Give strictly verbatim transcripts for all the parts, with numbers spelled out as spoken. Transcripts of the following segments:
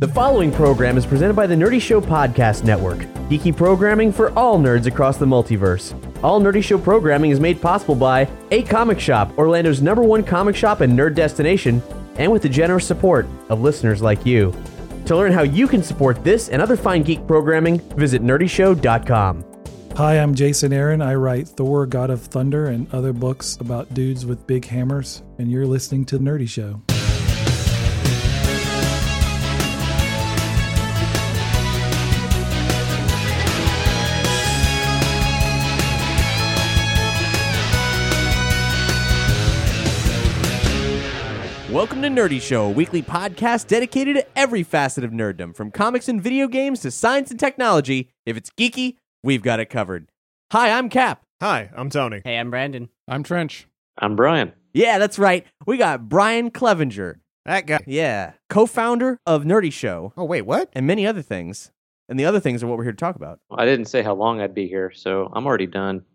The following program is presented by the Nerdy Show Podcast Network, geeky programming for all nerds across the multiverse. All Nerdy Show programming is made possible by A Comic Shop, Orlando's number one comic shop and nerd destination, and with the generous support of listeners like you. To learn how you can support this and other fine geek programming, visit nerdy show dot com. Hi, I'm Jason Aaron. I write Thor, God of Thunder, and other books about dudes with big hammers, and you're listening to The Nerdy Show. Welcome to Nerdy Show, a weekly podcast dedicated to every facet of nerddom, from comics and video games to science and technology. If it's geeky, we've got it covered. Hi, I'm Cap. Hi, I'm Tony. Hey, I'm Brandon. I'm Trench. I'm Brian. Yeah, that's right. We got Brian Clevenger. That guy. Yeah, co-founder of Nerdy Show. Oh, wait, what? And many other things. And the other things are what we're here to talk about. Well, I didn't say how long I'd be here, so I'm already done.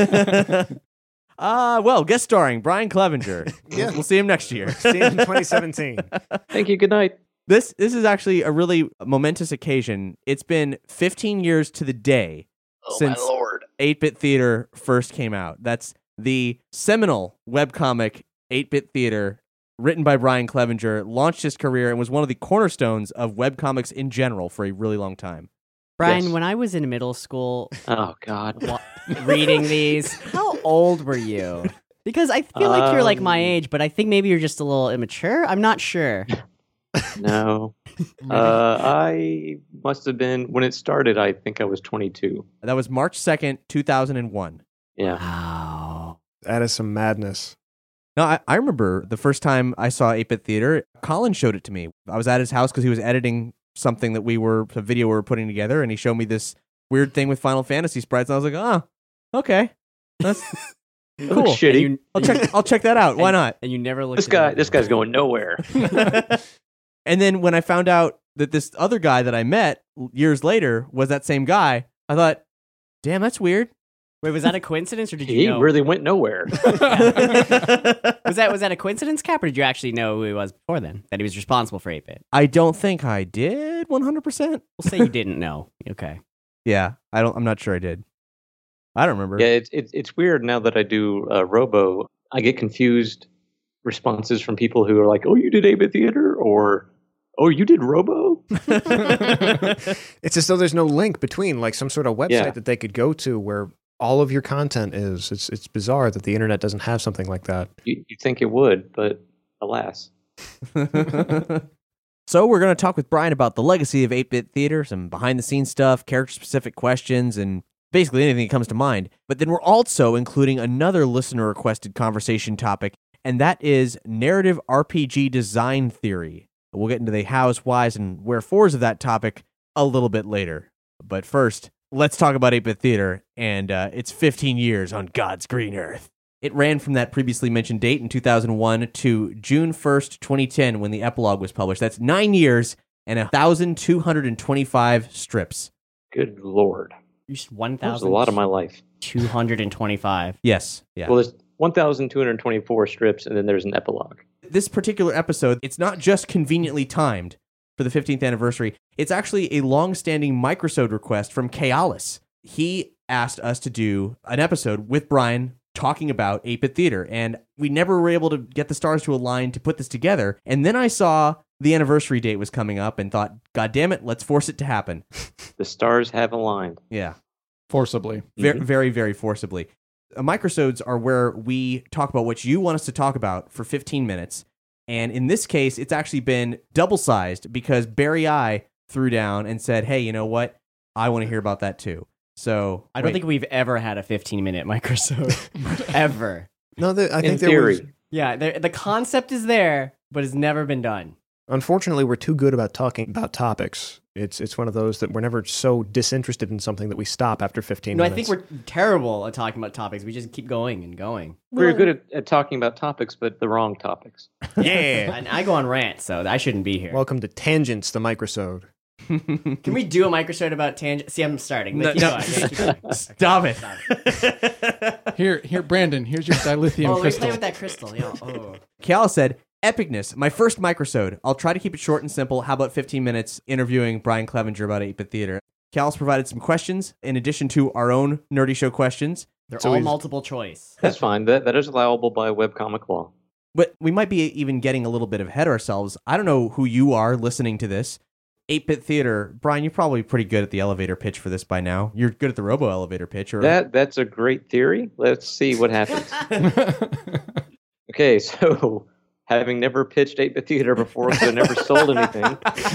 Uh, well, guest starring Brian Clevenger. Yeah. We'll, we'll see him next year. See you in twenty seventeen. Thank you. Good night. This this is actually a really momentous occasion. It's been fifteen years to the day Oh, since my Lord. eight-Bit Theater first came out. That's the seminal webcomic eight-Bit Theater, written by Brian Clevenger, launched his career and was one of the cornerstones of webcomics in general for a really long time. Brian, Yes. when I was in middle school Oh, God. wa- reading these, how old were you? Because I feel like you're like my Um, age, but I think maybe you're just a little immature. I'm not sure. No. uh, I must have been, when it started, I think I was twenty-two. That was March second, two thousand one. Yeah. Wow. That is some madness. No, I, I remember the first time I saw eight-Bit Theater, Colin showed it to me. I was at his house because he was editing something that we were, a video we were putting together, and he showed me this weird thing with Final Fantasy sprites, and I was like, oh, okay. That's It cool. looks shitty. And you, I'll check I'll check that out. Why and- not? And you never looked This at guy, it. this guy's going nowhere. And then when I found out that this other guy that I met years later was that same guy, I thought, damn, that's weird. Wait, was that a coincidence, or did you He know? really went nowhere. was that was that a coincidence, Cap, or did you actually know who he was before then? That he was responsible for eight-Bit? I don't think I did one hundred percent. We'll say you didn't know. Okay. Yeah, I don't I'm not sure I did. I don't remember. Yeah, it's it's it's weird now that I do uh, Robo. I get confused responses from people who are like, "Oh, you did eight-Bit Theater," or "Oh, you did Robo." It's as though there's no link between, like, some sort of website Yeah. that they could go to where all of your content is. It's it's bizarre that the internet doesn't have something like that. You, you'd think it would, but alas. So we're going to talk with Brian about the legacy of eight-Bit Theater, some behind-the-scenes stuff, character-specific questions, and basically anything that comes to mind. But then we're also including another listener-requested conversation topic, and that is narrative R P G design theory. We'll get into the hows, whys, and wherefores of that topic a little bit later. But first, let's talk about eight-Bit Theater, and uh, it's fifteen years on God's green earth. It ran from that previously mentioned date in two thousand one to June first, twenty ten, when the epilogue was published. That's nine years and one thousand two hundred twenty-five strips. Good Lord. Just one That was a thousand lot of my life. two hundred twenty-five. Yes. Yeah. Well, there's one thousand two hundred twenty-four strips, and then there's an epilogue. This particular episode, it's not just conveniently timed for the fifteenth anniversary. It's actually a long-standing microsode request from Kaolis. He asked us to do an episode with Brian talking about eight-Bit Theater, and we never were able to get the stars to align to put this together. And then I saw the anniversary date was coming up and thought, God damn it, let's force it to happen. The stars have aligned. Yeah. Forcibly. Very, very, very forcibly. Uh, microsodes are where we talk about what you want us to talk about for fifteen minutes. And in this case, it's actually been double-sized because Barry I threw down and said, hey, you know what? I want to hear about that too. So I don't wait. think we've ever had a fifteen-minute microsode. Ever. No, the, I think In there theory. was. Yeah, the, the concept is there, but it's never been done. Unfortunately, we're too good about talking about topics. It's it's one of those that we're never so disinterested in something that we stop after fifteen No, I minutes. think we're terrible at talking about topics. We just keep going and going. We're good at, at talking about topics, but the wrong topics. Yeah. And I go on rants, so I shouldn't be here. Welcome to Tangents, the microsode. Can we do a microsode about tangent? See, I'm starting. No, Keep no. going. Yeah, keep going. Stop it. Here, here, Brandon. Here's your dilithium Oh, let me crystal. play with that crystal. Yeah. Oh. Cal said, Epicness, my first microsode. I'll try to keep it short and simple. How about fifteen minutes interviewing Brian Clevenger about eight-Bit Theater? Cal's provided some questions in addition to our own Nerdy Show questions. They're So all he's- multiple choice. That's fine. That that is allowable by webcomic law. But we might be even getting a little bit ahead of ourselves. I don't know who you are listening to this. eight-Bit Theater, Brian, you're probably pretty good at the elevator pitch for this by now. You're good at the robo elevator pitch. Or... That that's a great theory. Let's see what happens. Okay, so having never pitched eight-Bit Theater before because I never sold anything,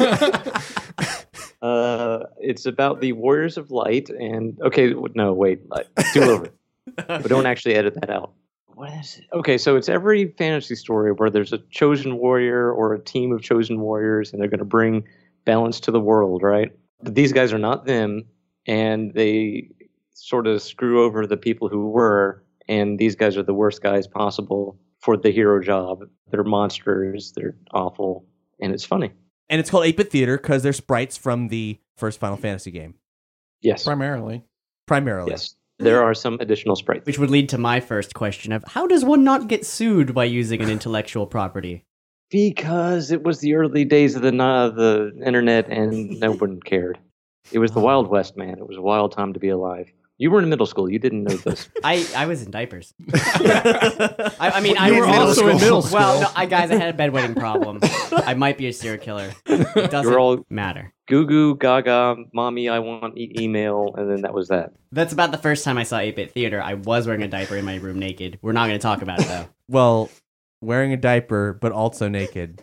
uh, it's about the Warriors of Light. And okay, no, wait, do over, but don't actually edit that out. What is it? Okay, so it's every fantasy story where there's a chosen warrior or a team of chosen warriors, and they're going to bring balance to the world, right? But these guys are not them, and they sort of screw over the people who were, and these guys are the worst guys possible for the hero job. They're monsters, they're awful, and it's funny. And it's called eight-Bit Theater because they're sprites from the first Final Fantasy game. Yes. Primarily. Primarily. Yes. There are some additional sprites. Which would lead to my first question of, how does one not get sued by using an intellectual property? Because it was the early days of the uh, the internet and no one cared. It was the Wild West, man. It was a wild time to be alive. You were in middle school. You didn't know this. I, I was in diapers. I, I mean, I You were was also in middle school. Well, no, I, guys, I had a bedwetting problem. I might be a serial killer. It doesn't You're all- matter. Goo goo, gaga, mommy, I want e- email, and then that was that. That's about the first time I saw eight-Bit Theater. I was wearing a diaper in my room naked. We're not going to talk about it, though. Well, wearing a diaper, but also naked.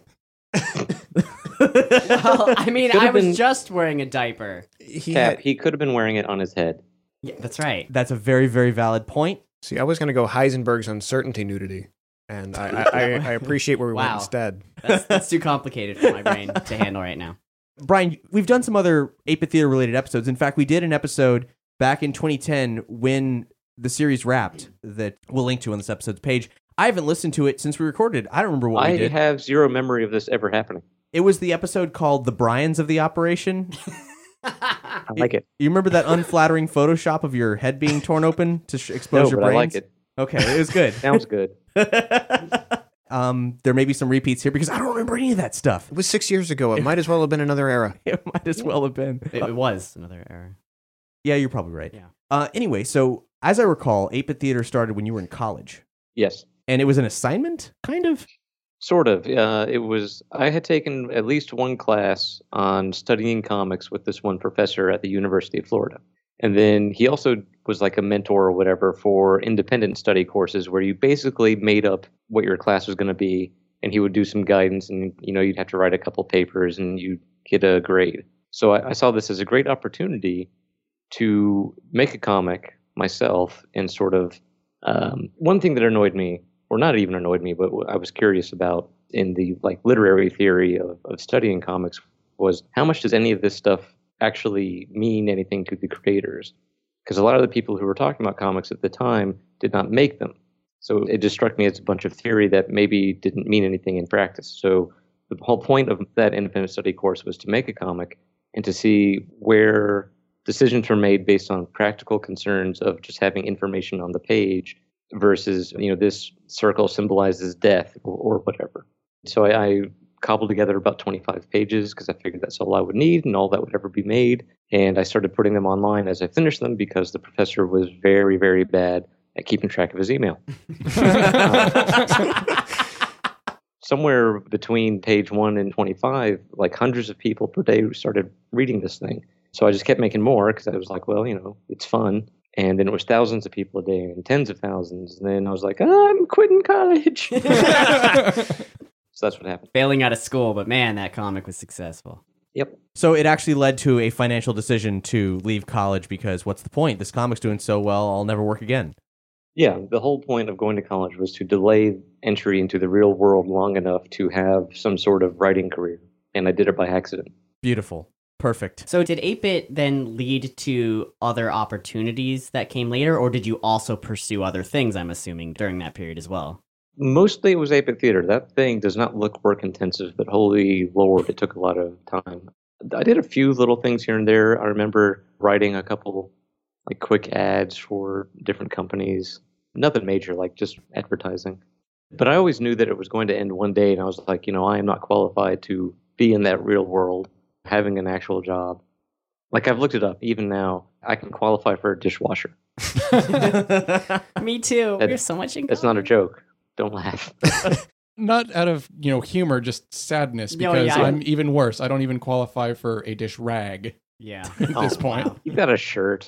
Well, I mean, Could've I was been- just wearing a diaper. He Cap, had, he could have been wearing it on his head. Yeah, that's right. That's a very, very valid point. see, I was going to go Heisenberg's uncertainty nudity, and I, I, I, I appreciate where we went Wow. instead. That's, that's too complicated for my brain to handle right now. Brian, we've done some other eight-Bit Theater related episodes. In fact, we did an episode back in twenty ten when the series wrapped that we'll link to on this episode's page. I haven't listened to it since we recorded. I don't remember what I we did. have zero memory of this ever happening. It was the episode called The Bryans of the Operation. I like it. You remember that unflattering Photoshop of your head being torn open to sh- expose No, your but I brains? like it. Okay, it was good. Sounds good. um, there may be some repeats here because I don't remember any of that stuff. It was six years ago. It might as well have been another era. It might as well have been. It, it was another error. Yeah, you're probably right. Yeah. Uh, anyway, so as I recall, eight-Bit Theater started when you were in college. Yes. And it was an assignment, kind of? Sort of. Uh, it was. I had taken at least one class on studying comics with this one professor at the University of Florida, and then he also was like a mentor or whatever for independent study courses, where you basically made up what your class was going to be, and he would do some guidance, and you know you'd have to write a couple papers, and you get a grade. So I, I saw this as a great opportunity to make a comic myself, and sort of um, one thing that annoyed me. Or not even annoyed me, but I was curious about in the like literary theory of, of studying comics was how much does any of this stuff actually mean anything to the creators? Because a lot of the people who were talking about comics at the time did not make them. So it just struck me as a bunch of theory that maybe didn't mean anything in practice. So the whole point of that independent study course was to make a comic and to see where decisions were made based on practical concerns of just having information on the page versus, you know, this circle symbolizes death or, or whatever. So I, I cobbled together about twenty-five pages because I figured that's all I would need and all that would ever be made. And I started putting them online as I finished them because the professor was very, very bad at keeping track of his email. Somewhere between page one and twenty-five, like hundreds of people per day started reading this thing. So I just kept making more because I was like, well, you know, it's fun. And then it was thousands of people a day and tens of thousands. And then I was like, oh, I'm quitting college. So that's what happened. Failing out of school, but man, that comic was successful. Yep. So it actually led to a financial decision to leave college because what's the point? This comic's doing so well, I'll never work again. Yeah, the whole point of going to college was to delay entry into the real world long enough to have some sort of writing career. And I did it by accident. Beautiful. Perfect. So did eight-Bit then lead to other opportunities that came later, or did you also pursue other things, I'm assuming, during that period as well? Mostly it was eight-Bit Theater. That thing does not look work intensive, but holy lord, it took a lot of time. I did a few little things here and there. I remember writing a couple like quick ads for different companies. Nothing major, like just advertising. But I always knew that it was going to end one day, and I was like, you know, I am not qualified to be in that real world, having an actual job. Like, I've looked it up. Even now, I can qualify for a dishwasher. Me too. That- We're so much in That's not a joke. Don't laugh. Not out of, you know, humor, just sadness, No, because yeah. I'm even worse. I don't even qualify for a dish rag Yeah. at this Oh, point. wow. You've got a shirt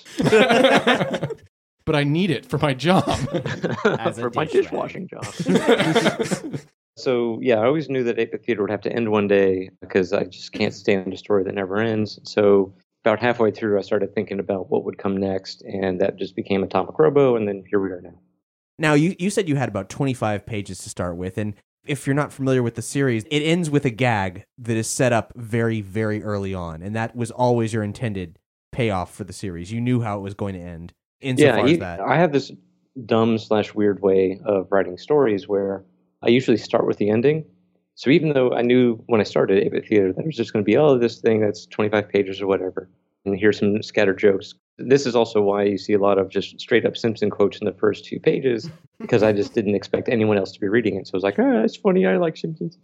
But I need it for my job. As a for my dish dishwashing job. So, yeah, I always knew that eight-bit Theater would have to end one day because I just can't stand a story that never ends. So about halfway through, I started thinking about what would come next, and that just became Atomic Robo, and then here we are now. Now, you, you said you had about twenty-five pages to start with, and if you're not familiar with the series, it ends with a gag that is set up very, very early on, and that was always your intended payoff for the series. You knew how it was going to end, insofar yeah, as you- that. I have this dumb slash weird way of writing stories where I usually start with the ending. So even though I knew when I started eight-bit Theater that it was just going to be, oh, this thing that's twenty-five pages or whatever, and here's some scattered jokes. This is also why you see a lot of just straight up Simpson quotes in the first two pages, because I just didn't expect anyone else to be reading it. So I was like, oh, it's funny. I like Simpsons.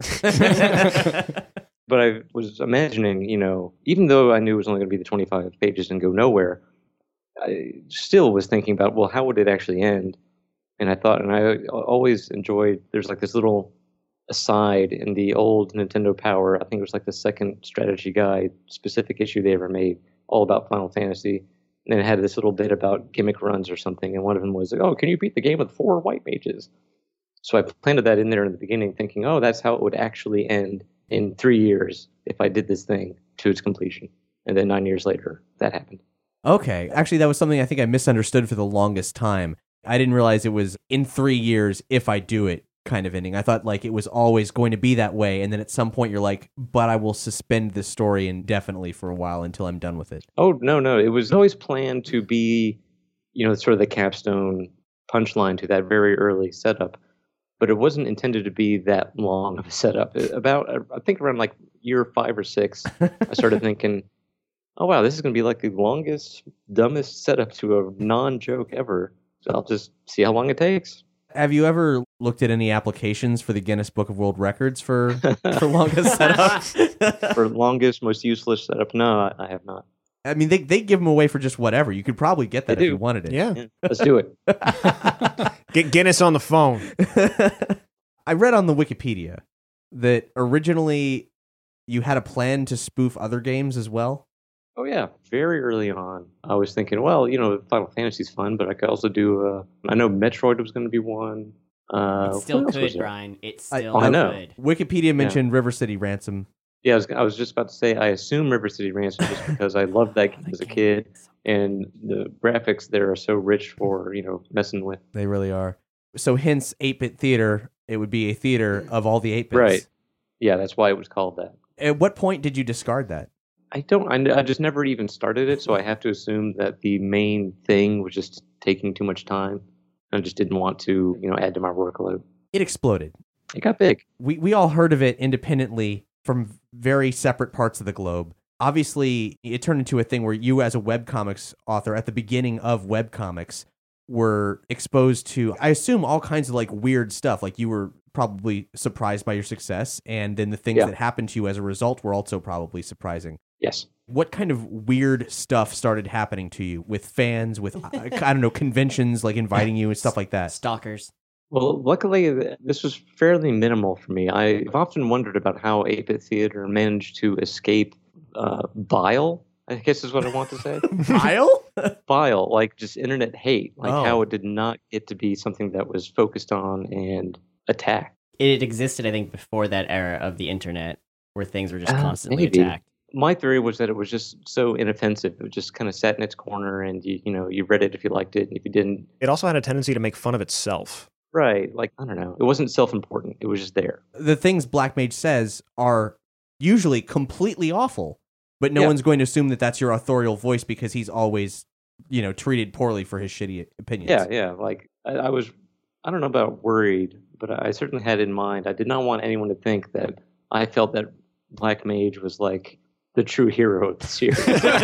But I was imagining, you know, even though I knew it was only going to be the twenty-five pages and go nowhere, I still was thinking about, well, how would it actually end? And I thought, and I always enjoyed, there's like this little aside in the old Nintendo Power. I think it was like the second strategy guide specific issue they ever made, all about Final Fantasy. And it had this little bit about gimmick runs or something. And one of them was like, oh, can you beat the game with four white mages? So I planted that in there in the beginning, thinking, oh, that's how it would actually end in three years if I did this thing to its completion. And then nine years later, that happened. Okay. Actually, that was something I think I misunderstood for the longest time. I didn't realize it was in three years if I do it kind of ending. I thought like it was always going to be that way, and then at some point you're like, but I will suspend this story indefinitely for a while until I'm done with it. Oh, no, no. It was always planned to be, you know, sort of the capstone punchline to that very early setup. But it wasn't intended to be that long of a setup. About, I think around like year five or six, I started thinking, oh, wow, this is going to be like the longest, dumbest setup to a non-joke ever. So I'll just see how long it takes. Have you ever looked at any applications for the Guinness Book of World Records for, for longest setup? For longest, most useless setup? No, I have not. I mean, they they give them away for just whatever. You could probably get that They if do. you wanted it. Yeah. Yeah, let's do it. Get Guinness on the phone. I read on the Wikipedia that originally you had a plan to spoof other games as well. Oh, yeah. Very early on, I was thinking, well, you know, Final Fantasy's fun, but I could also do, uh, I know Metroid was going to be one. Uh, It still what else was could, there? Brian. It I- still I know. could. Wikipedia mentioned River City Ransom. Yeah, I was, I was just about to say, I assume River City Ransom just because I loved that game as a kid, and the graphics there are so rich for, you know, messing with. They really are. So hence eight-bit theater, it would be a theater of all the eight-bits. Right. Yeah, that's why it was called that. At what point did you discard that? I don't, I, I just never even started it, so I have to assume that the main thing was just taking too much time. I just didn't want to, you know, add to my workload. It exploded. It got big. We we all heard of it independently from very separate parts of the globe. Obviously, it turned into a thing where you as a webcomics author at the beginning of webcomics were exposed to, I assume, all kinds of like weird stuff. Like you were probably surprised by your success, and then the things Yeah. that happened to you as a result were also probably surprising. Yes. What kind of weird stuff started happening to you with fans, with, I don't know, conventions like inviting you and stuff like that? Stalkers. Well, luckily, th- this was fairly minimal for me. I've often wondered about how eight-bit Theater managed to escape uh, bile, I guess is what I want to say. Kyle? Bile, like just internet hate, like Oh. how it did not get to be something that was focused on and attacked. It existed, I think, before that era of the internet, where things were just Uh, constantly maybe. attacked. My theory was that it was just so inoffensive. It just kind of sat in its corner, and you, you know, you read it if you liked it, and if you didn't, It also had a tendency to make fun of itself. right? Like I don't know, it wasn't self-important. It was just there. The things Black Mage says are usually completely awful, but no Yeah. one's going to assume that that's your authorial voice because he's always, you know, treated poorly for his shitty opinions. Yeah, yeah. Like I, I was, I don't know about worried, but I certainly had in mind. I did not want anyone to think that I felt that Black Mage was like the true hero of the series.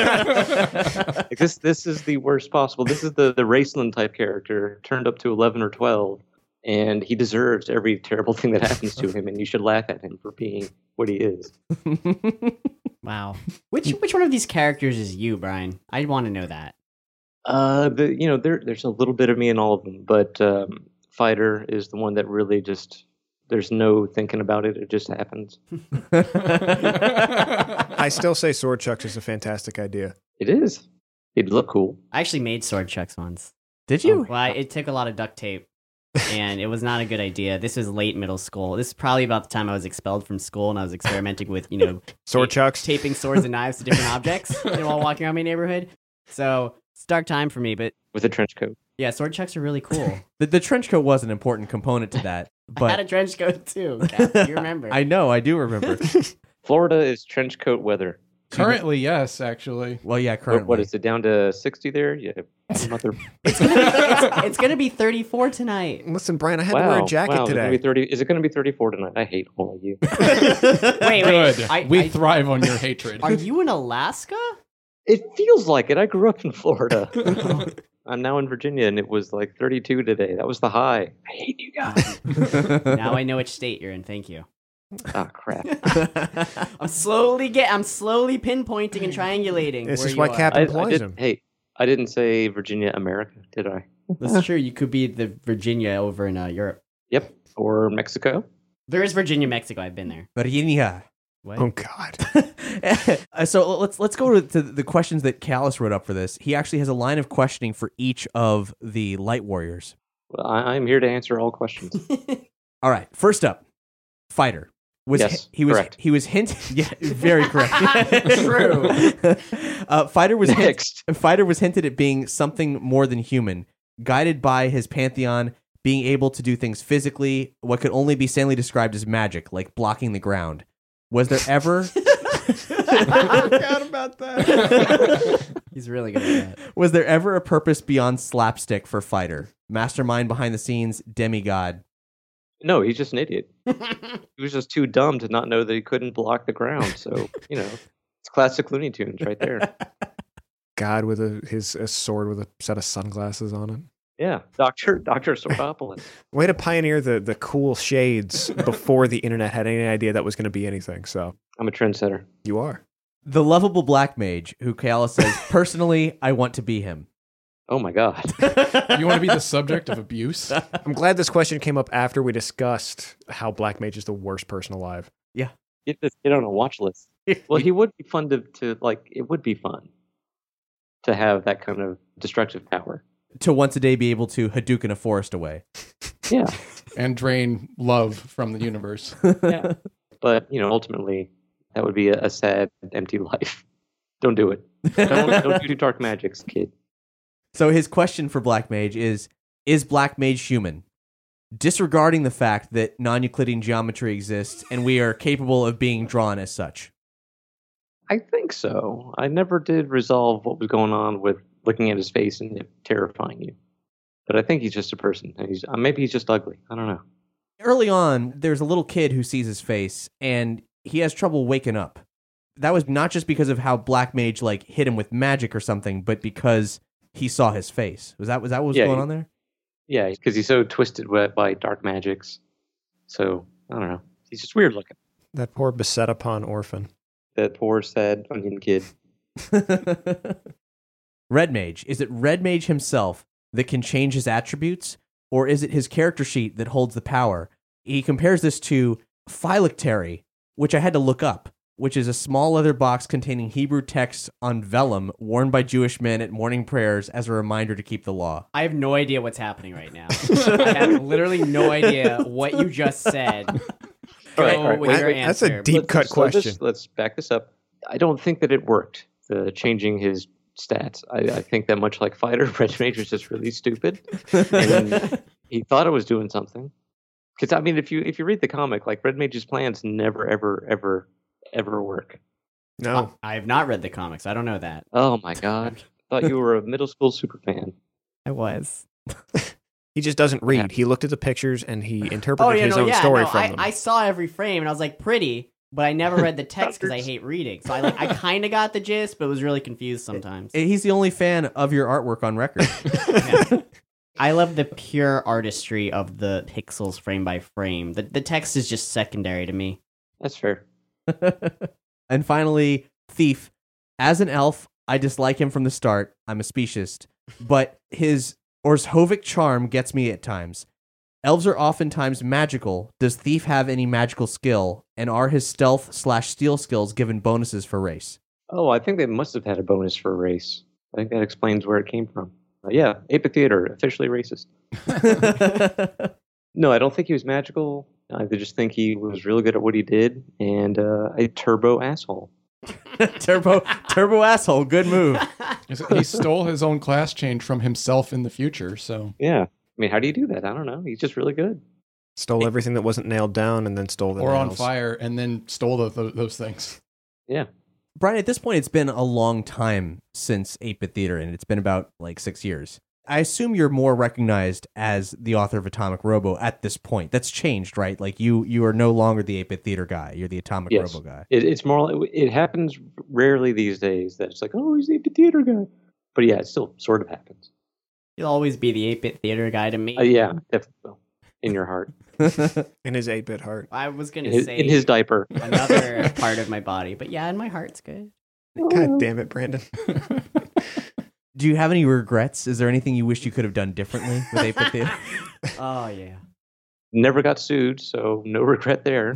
Like this, this is the worst possible. This is the the Raceland type character turned up to eleven or twelve, and he deserves every terrible thing that happens to him, and you should laugh at him for being what he is. Wow. Which which one of these characters is you, Brian? I want to know that. Uh, the you know there there's a little bit of me in all of them, but um, Fighter is the one that really just there's no thinking about it; it just happens. I still say Sword Chucks is a fantastic idea. It is. It'd look cool. I actually made sword chucks once. Did you? Well, I, it took a lot of duct tape, and it was not a good idea. This was late middle school. This is probably about the time I was expelled from school, and I was experimenting with, you know, Sword ta- Chucks? taping swords and knives to different objects, you know, while walking around my neighborhood. So it's a dark time for me, but With a trench coat. yeah, sword chucks are really cool. The, the trench coat was an important component to that. I had a But trench coat too. Cap. You remember? I know, I do remember. Florida is trench coat weather. Currently, yes, actually. Well, yeah, What, currently. what is it down to sixty there? Yeah, mother. It's gonna be it's, it's gonna be thirty-four tonight. Listen, Brian, I had wow, to wear a jacket wow, is it gonna today. be thirty? Is it going to be thirty-four tonight? I hate all of you. Wait, wait. Good. I, we I- thrive on your hatred. Are you in Alaska? It feels like it. I grew up in Florida. I'm now in Virginia, and it was like thirty-two today. That was the high. I hate you guys. Now I know which state you're in. Thank you. Ah, crap. I'm slowly get. I'm slowly pinpointing and triangulating. This where is you why are. Cap I, I employs did, him. hey, I didn't say Virginia, America, did I? That's true. You could be the Virginia over in uh, Europe. Yep. Or Mexico. There is Virginia, Mexico. I've been there. Virginia. What? Oh, God. Uh, so let's let's go to, to the questions that Callus wrote up for this. He actually has a line of questioning for each of the Light Warriors. Well, I, I'm here to answer all questions. All right, first up, Fighter. Was Yes, he was correct. he was hinting? Yeah, very correct. True. Uh, Fighter was hint- Next. Fighter was hinted at being something more than human, guided by his pantheon, being able to do things physically, what could only be sanely described as magic, like blocking the ground. Was there ever? I forgot about that. He's really good at that. Was there ever a purpose beyond slapstick for Fighter? Mastermind behind the scenes, demigod. No, he's just an idiot. He was just too dumb to not know that he couldn't block the ground. So, you know, it's classic Looney Tunes right there. God with a, his a sword with a set of sunglasses on it. Yeah, Doctor Doctor Sordopoulos. Way to pioneer the, the cool shades before the internet had any idea that was going to be anything. So I'm a trendsetter. you are. The lovable black mage, who Callus says, personally, I want to be him. Oh my God. You want to be the subject of abuse? I'm glad this question came up after we discussed how Black Mage is the worst person alive. Get this kid on a watch list. Well, he would be fun to, to like. It would be fun to have that kind of destructive power. To once a day be able to Hadouken a forest away. Yeah, And drain love from the universe. yeah. But you know, ultimately, that would be a, a sad, empty life. Don't do it. Don't, don't do dark magics, kid. So his question for Black Mage is, is Black Mage human? Disregarding the fact that non-Euclidean geometry exists and we are capable of being drawn as such. I think so. I never did resolve what was going on with looking at his face and it terrifying you. But I think he's just a person. And he's uh, maybe he's just ugly. I don't know. Early on, there's a little kid who sees his face and he has trouble waking up. That was not just because of how Black Mage like hit him with magic or something, but because he saw his face. Was that was that what was Yeah, going he- on there? Yeah, because he's so twisted by, by dark magics. So I don't know. He's just weird looking. That poor beset upon orphan. That poor sad onion kid. Red Mage. Is it Red Mage himself that can change his attributes, or is it his character sheet that holds the power? He compares this to phylactery, which I had to look up, which is a small leather box containing Hebrew texts on vellum worn by Jewish men at morning prayers as a reminder to keep the law. I have no idea what's happening right now. I have literally no idea what you just said. Go All right, all right, with wait, your wait, that's a answer. deep- Let's- cut let's- let's question. just- Let's back this up. I don't think that it worked, the changing his stats. I, I think that much like Fighter, Red Mage was just really stupid. And he thought it was doing something. Because, I mean, if you if you read the comic, like, Red Mage's plans never, ever, ever, ever work. No. I have not read the comics. I don't know that. Oh, my God. Thought you were a middle school super fan. I was. He just doesn't read. Yeah. He looked at the pictures and he Oh, interpreted yeah, his no, own yeah, story no, from I, them. I saw every frame and I was like, pretty, but I never read the text because I hate reading. So I like I kind of got the gist, but was really confused sometimes. He's the only fan of your artwork on record. Yeah. I love the pure artistry of the pixels frame by frame. The, the text is just secondary to me. That's fair. And finally, Thief. As an elf, I dislike him from the start. I'm a speciesist. But his Orzhovic charm gets me at times. Elves are oftentimes magical. Does Thief have any magical skill? And are his stealth slash steal skills given bonuses for race? Oh, I think they must have had a bonus for race. I think that explains where it came from. Uh, yeah, eight-bit Theater, officially racist. No, I don't think he was magical. I just think he was really good at what he did, and uh, a turbo asshole. turbo, turbo asshole. Good move. He stole his own class change from himself in the future, so... Yeah. I mean, how do you do that? I don't know. He's just really good. Stole everything that wasn't nailed down and then stole the Or on nails. fire, and then stole the, the, those things. Yeah. Brian, at this point, it's been a long time since eight-bit Theater, and it's been about like six years. I assume you're more recognized as the author of Atomic Robo at this point. That's changed, right? Like you, you are no longer the eight-bit Theater guy. You're the Atomic Yes. Robo guy. It, it's more. like- It happens rarely these days that it's like, oh, he's the eight-bit Theater guy. But yeah, it still sort of happens. You'll always be the eight-bit Theater guy to me. Uh, yeah, definitely. will. In your heart, In his eight-bit heart. I was going in to his, say in his diaper. another part of my body. But yeah, and my heart's good. God damn it, Brandon. Do you have any regrets? Is there anything you wish you could have done differently with eight-bit Theater? Oh, yeah. Never got sued, so no regret there.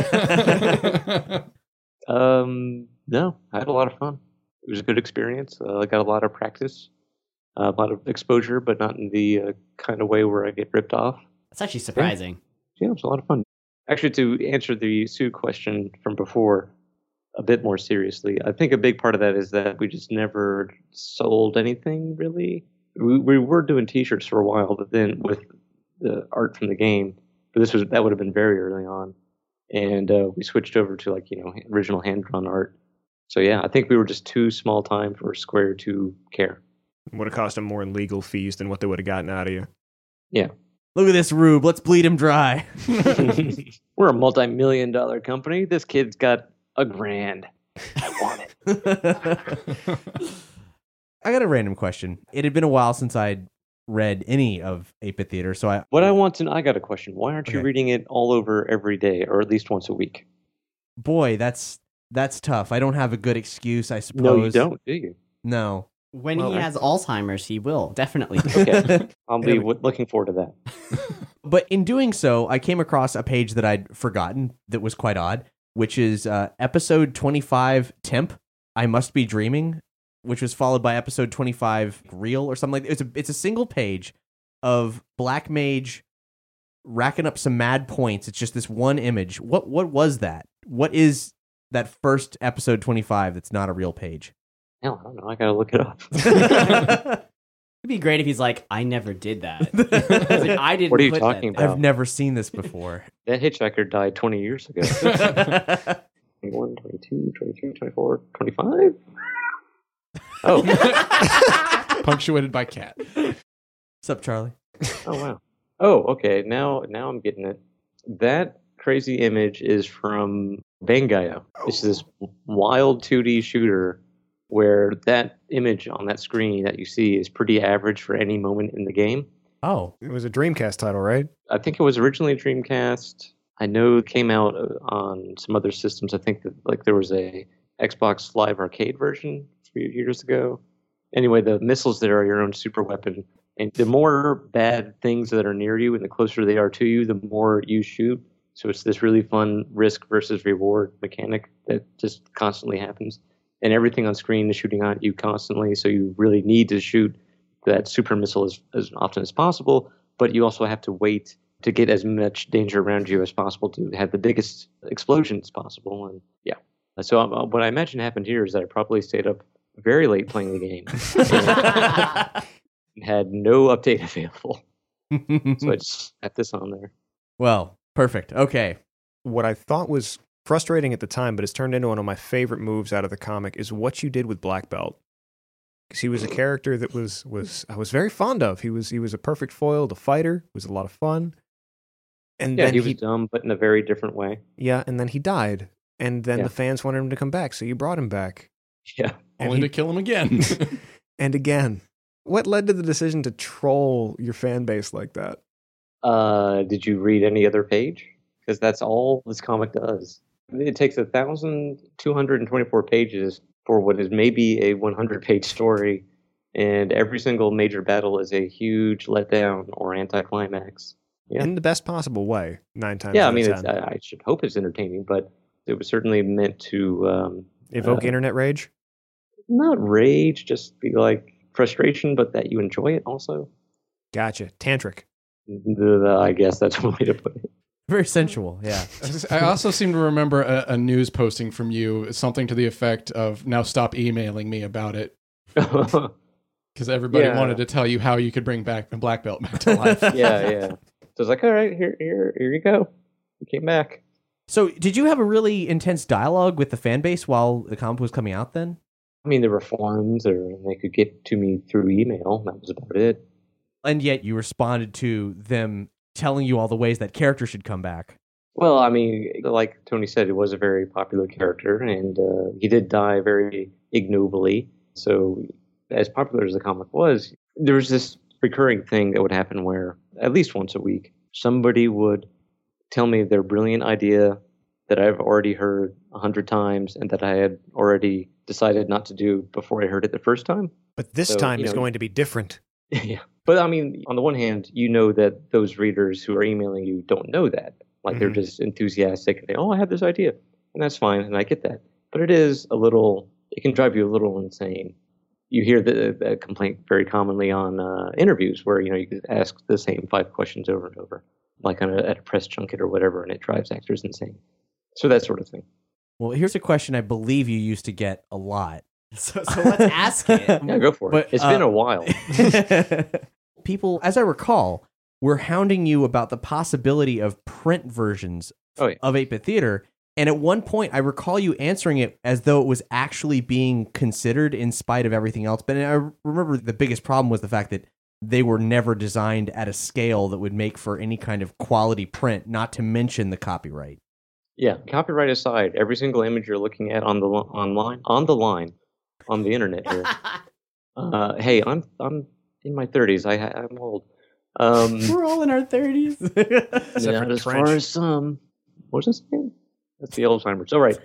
Um, no, I had a lot of fun. It was a good experience. Uh, I got a lot of practice, uh, a lot of exposure, but not in the uh, kind of way where I get ripped off. That's actually surprising. Yeah, it was a lot of fun. Actually, to answer the Sue question from before a bit more seriously, I think a big part of that is that we just never sold anything, really. We, we were doing T-shirts for a while, but then with the art from the game, but this was that would have been very early on, and uh, we switched over to like you know original hand-drawn art. So yeah, I think we were just too small time for Square to care. Would have cost him more in legal fees than what they would have gotten out of you. Yeah. Look at this rube. Let's bleed him dry. We're a multi-million dollar company. This kid's got a grand. I want it. I got a random question. It had been a while since I'd read any of eight-bit Theater, so I... What I want to know, I got a question. Why aren't you Okay. reading it all over every day, or at least once a week? Boy, that's that's tough. I don't have a good excuse, I suppose. No, you don't, do you? No. When Well, he I- has Alzheimer's, he will. Definitely. Okay. I'll be Yeah, w- looking forward to that. But in doing so, I came across a page that I'd forgotten that was quite odd, which is uh, episode twenty-five, Temp, I Must Be Dreaming, which was followed by episode twenty-five, Real, or something like that. It's a, it's a single page of Black Mage racking up some mad points. It's just this one image. What What was that? What is that first episode twenty-five that's not a real page? Hell, I don't know. I gotta look it up. It'd be great if he's like, I never did that. It's like, I didn't What are you put talking that about? I've never seen this before. That hitchhiker died twenty years ago. twenty-one, twenty-two, twenty-three, twenty-four, twenty-five? Oh. Punctuated by cat. What's up, Charlie? Oh, wow. Oh, okay. Now now I'm getting it. That crazy image is from Bangayo. It's this wild two D shooter where that image on that screen that you see is pretty average for any moment in the game. Oh, It was a Dreamcast title, right? I think it was originally a Dreamcast. I know it came out uh, on some other systems. I think that like there was a Xbox Live Arcade version a few years ago. Anyway, the missiles there are your own super weapon. And the more bad things that are near you and the closer they are to you, the more you shoot. So it's this really fun risk versus reward mechanic that just constantly happens. And everything on screen is shooting at you constantly. So you really need to shoot that super missile as, as often as possible. But you also have to wait to get as much danger around you as possible to have the biggest explosions possible. And yeah. So uh, what I imagine happened here is that I probably stayed up very late playing the game. And had no update available. So I just had this on there. well, perfect. Okay. What I thought was frustrating at the time, but it's turned into one of my favorite moves out of the comic, is what you did with Black Belt. Because he was a character that was was I was very fond of. He was he was a perfect foil to Fighter. It was a lot of fun. And Yeah, then he was dumb, but in a very different way. yeah, and then he died. And then Yeah. the fans wanted him to come back, so you brought him back. Yeah. And Only he- to kill him again. And again. What led to the decision to troll your fan base like that? Uh, did you read any other page? Because that's all this comic does. It takes one thousand two hundred twenty-four pages for what is maybe a one hundred page story, and every single major battle is a huge letdown or anticlimax. Yeah. In the best possible way, nine times Yeah, out I mean, of it's, ten. I I should hope it's entertaining, but it was certainly meant to um, Evoke uh, internet rage? not rage, just be like frustration, but that you enjoy it also. Gotcha. Tantric. The- I guess that's one way to put it. Very sensual, yeah. I also seem to remember a, a news posting from you, something to the effect of, now stop emailing me about it. Because everybody Yeah. wanted to tell you how you could bring back the black belt back to life. yeah, yeah. So I was like, all right, here, here, here you go. You came back. So, did you have a really intense dialogue with the fan base while the comic was coming out then? I mean, there were forums, or they could get to me through email. That was about it. And yet you responded to them telling you all the ways that character should come back. Well, I mean, like Tony said, it was a very popular character, and uh, he did die very ignobly. So, as popular as the comic was, there was this recurring thing that would happen where, at least once a week, somebody would tell me their brilliant idea that I've already heard a hundred times and that I had already decided not to do before I heard it the first time. But this So, time you is know- going to be different. Yeah. But I mean, on the one hand, you know that those readers who are emailing you don't know that. Like they're Mhm. just enthusiastic and they, oh, I have this idea. And that's fine. And I get that. But it is a little, it can drive you a little insane. You hear the, the complaint very commonly on uh, interviews where, you know, you could ask the same five questions over and over, like on a, at a press junket or whatever, and it drives actors insane. So that sort of thing. Well, here's a question I believe you used to get a lot. So, so let's ask it. Yeah, go for But, it. It's uh, been a while. People, as I recall, were hounding you about the possibility of print versions Oh, yeah. of eight-bit Theater. And at one point, I recall you answering it as though it was actually being considered in spite of everything else. But I remember the biggest problem was the fact that they were never designed at a scale that would make for any kind of quality print, not to mention the copyright. Yeah, copyright aside, every single image you're looking at on the li- online, on the line, on the internet here. uh, hey, I'm I'm in my thirties. I ha- I'm old. Um, We're all in our thirties. Except not for as Trench. far as some. What's his name? That's the Alzheimer's. All right.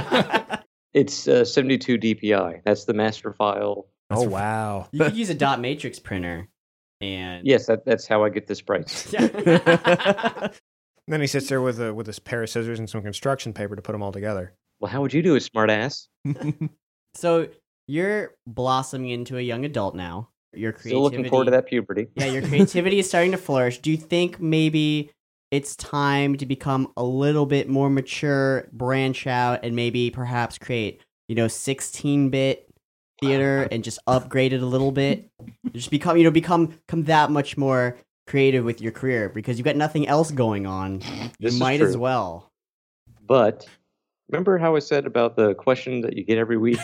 It's uh, seventy-two D P I. That's the master file. Oh, wow. You could use a dot matrix printer, and Yes, that, that's how I get the sprites. And then he sits there with a with his pair of scissors and some construction paper to put them all together. Well, how would you do it, smartass? So you're blossoming into a young adult now. Your creativity. Still looking forward to that puberty. Yeah, your creativity is starting to flourish. Do you think maybe it's time to become a little bit more mature, branch out, and maybe perhaps create, you know, sixteen-bit theater and just upgrade it a little bit? Just become, you know, become, become that much more creative with your career because you've got nothing else going on. You This is might as true. well. But remember how I said about the question that you get every week?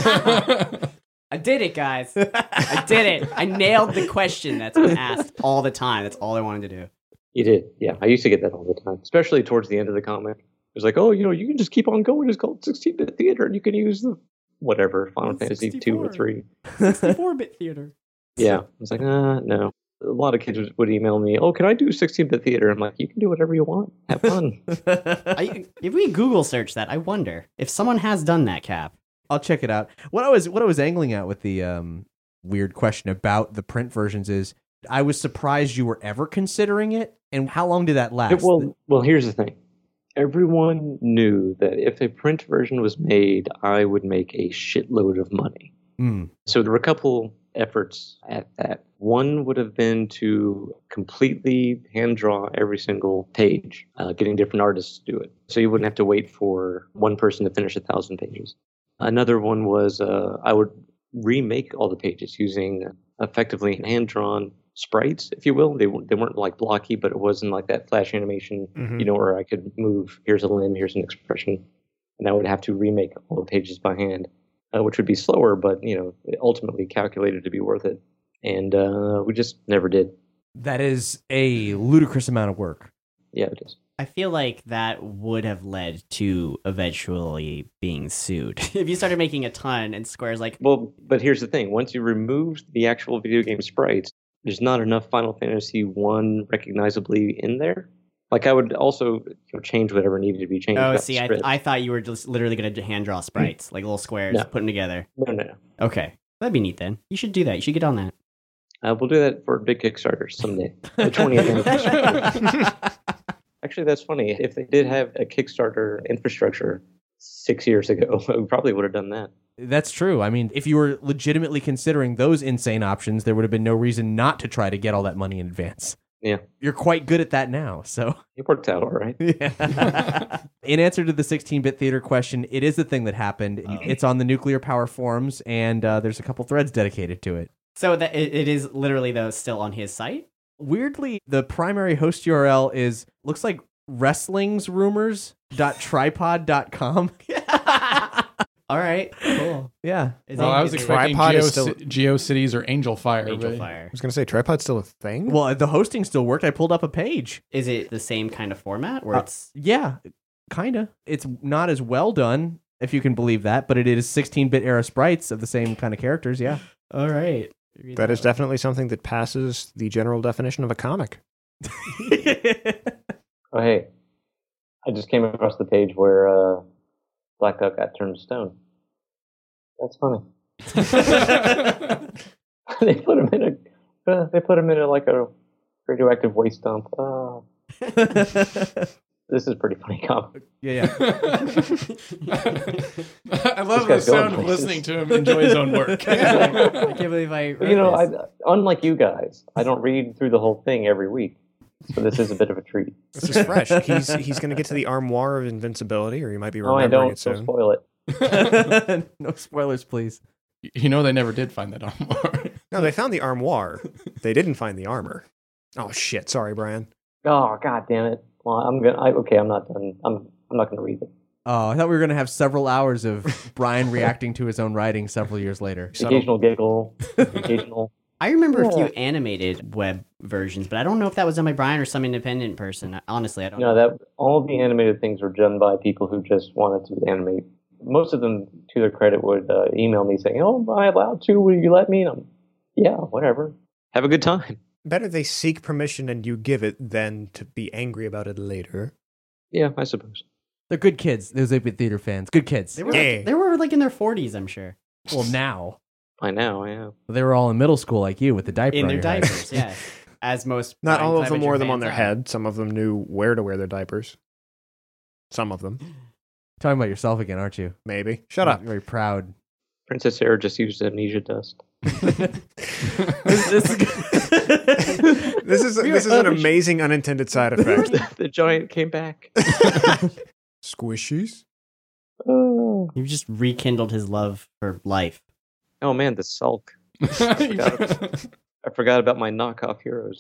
I did it, guys. I did it. I nailed the question that's been asked all the time. That's all I wanted to do. You did. Yeah, I used to get that all the time, especially towards the end of the comic. It was like, oh, you know, you can just keep on going. It's called sixteen-bit theater, and you can use the whatever, Final Fantasy two or sixty-four. three. sixty-four-bit theater. Yeah. I was like, uh, no. A lot of kids would email me, oh, can I do sixteen-bit theater? I'm like, you can do whatever you want. Have fun. I, if we Google search that, I wonder if someone has done that, Cap. I'll check it out. What I was what I was angling at with the um, weird question about the print versions is I was surprised you were ever considering it. And how long did that last? It- well, well, here's the thing. Everyone knew that if a print version was made, I would make a shitload of money. Mm. So there were a couple efforts at that. One would have been to completely hand draw every single page, uh, getting different artists to do it. So you wouldn't have to wait for one person to finish a thousand pages. Another one was uh, I would remake all the pages using effectively hand-drawn sprites, if you will. They, weren't- they weren't like blocky, but it wasn't like that flash animation, Mhm. you know, where I could move, here's a limb, here's an expression. And I would have to remake all the pages by hand. Uh, which would be slower, but you know, ultimately calculated to be worth it. And uh, we just never did. That is a ludicrous amount of work. Yeah, it is. I feel like that would have led to eventually being sued. If you started making a ton and Square's like, Well, but here's the thing. Once you remove the actual video game sprites, there's not enough Final Fantasy one recognizably in there. Like, I would also you know, change whatever needed to be changed. oh, about see, the I, script. I thought you were just literally going to hand draw sprites, like little squares, No. put them together. No, no, no. Okay. That'd be neat then. You should do that. You should get on that. Uh, we'll do that for a big Kickstarter someday. The twentieth anniversary. Actually, that's funny. If they did have a Kickstarter infrastructure six years ago, we probably would have done that. That's true. I mean, if you were legitimately considering those insane options, there would have been no reason not to try to get all that money in advance. Yeah. You're quite good at that now, so. It worked out all right. Yeah. In answer to the sixteen-bit theater question, it is the thing that happened. Oh. It's on the Nuclear Power forums, and uh, there's a couple threads dedicated to it. So that it, it is literally, though, still on his site? Weirdly, the primary host U R L is, looks like wrestlingsrumors dot tripod dot com. All right. Cool. Yeah. Is Well, it- I was is it expecting Tripod is Geo- still- GeoCities or Angel Fire. Angel but- Fire. I was going to say, Tripod's still a thing? Well, the hosting still worked. I pulled up a page. Is it the same kind of format where Uh, it's Yeah, kind of. It's not as well done, if you can believe that, but it is sixteen-bit era sprites of the same kind of characters, yeah. all right? That is definitely something that passes the general definition of a comic. Oh, hey. I just came across the page where uh, Black Duck got turned to stone. That's funny. They put him in a. Uh, they put him in a, like a radioactive waste dump. Uh, this is pretty funny comic. Yeah, yeah. I love the guy's going sound of places. listening to him enjoy his own work. I can't believe I. But, you know, wrote I, this. unlike you guys, I don't read through the whole thing every week, so this is a bit of a treat. This is fresh. he's he's going to get to the armoire of invincibility, or you might be Oh, I remembering don't. it Don't soon. spoil it. No spoilers, please. You know they never did find that armor. No, they found the armoire. They didn't find the armor. Oh, shit. Sorry, Brian. Oh, god damn it. Well, I'm gonna. I, okay, I'm not done. I'm. I'm not gonna read it. Oh, I thought we were going to have several hours of Brian reacting to his own writing several years later. Subtle. Occasional giggle. Occasional. I remember a few Yeah. animated web versions, but I don't know if that was done by Brian or some independent person. Honestly, I don't No, know. that all the animated things were done by people who just wanted to animate. Most of them, to their credit, would uh, email me saying, "Oh, am I allowed to? Will you let me?" And I'm, yeah, whatever. Have a good time. Better they seek permission and you give it than to be angry about it later. Yeah, I suppose. They're good kids, those eight-bit theater fans. Good kids. They were, Yeah. like, they were like in their forties, I'm sure. Well, now. I know. Yeah. They were all in middle school like you with the diaper In on their your head. diapers, yeah. As most Not Brian all of them Clevenger wore them on fans their are. head. Some of them knew where to wear their diapers. Some of them, Talking about yourself again, aren't you? maybe. Shut up. You're very proud. Princess Sarah just used amnesia dust. This- this- This is this is an amazing unintended side effect. The giant came back. Squishies. Oh. You've just rekindled his love for life. Oh man, the sulk. I forgot about my knockoff heroes.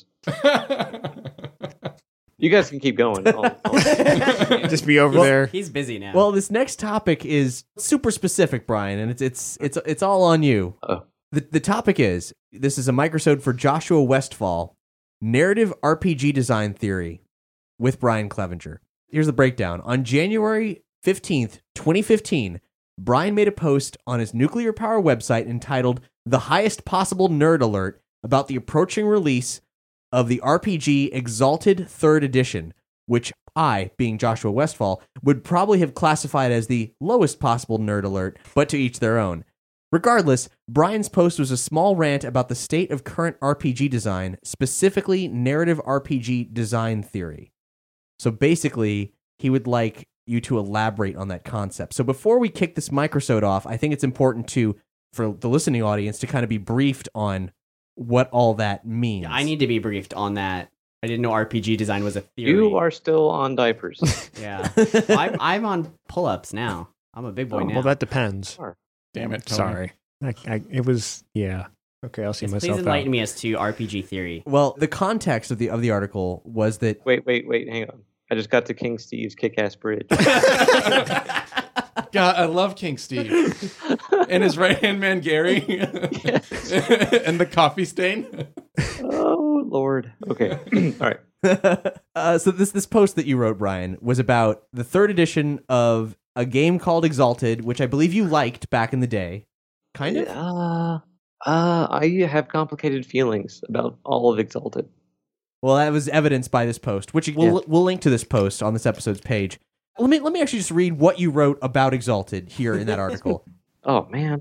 You guys can keep going. I'll- I'll- Just be over Well, there. He's busy now. Well, this next topic is super specific, Brian, and it's it's it's it's all on you. Oh. The the topic is this is a microsode for Joshua Westfall, narrative R P G design theory, with Brian Clevenger. Here's the breakdown. On January fifteenth, twenty fifteen, Brian made a post on his Nuclear Power website entitled "The Highest Possible Nerd Alert" about the approaching release of the R P G Exalted third Edition, which I, being Joshua Westfall, would probably have classified as the lowest possible nerd alert, but to each their own. Regardless, Brian's post was a small rant about the state of current R P G design, specifically narrative R P G design theory. So basically, he would like you to elaborate on that concept. So before we kick this microsode off, I think it's important to, for the listening audience, to kind of be briefed on what all that means. I need to be briefed on that. I didn't know R P G design was a theory. You are still on diapers. Yeah. I'm, I'm on pull-ups now. I'm a big boy Oh, now. well, that depends. Damn it, Tony. Sorry. I, I, it was, yeah. Okay, I'll see Yes, please myself enlighten out. me as to R P G theory. Well, the context of the of the article was that Wait, wait, wait. Hang on. I just got to King Steve's kick-ass bridge. God, I love King Steve and his right hand man Gary, and the coffee stain. Oh Lord. Okay. All right. uh, so this this post that you wrote, Brian, was about the third edition of a game called Exalted, which I believe you liked back in the day. Kind of? Uh, uh, I have complicated feelings about all of Exalted. Well, that was evidenced by this post, which we'll, Yeah. we'll link to this post on this episode's page. Let me let me actually just read what you wrote about Exalted here in that article. Oh, man.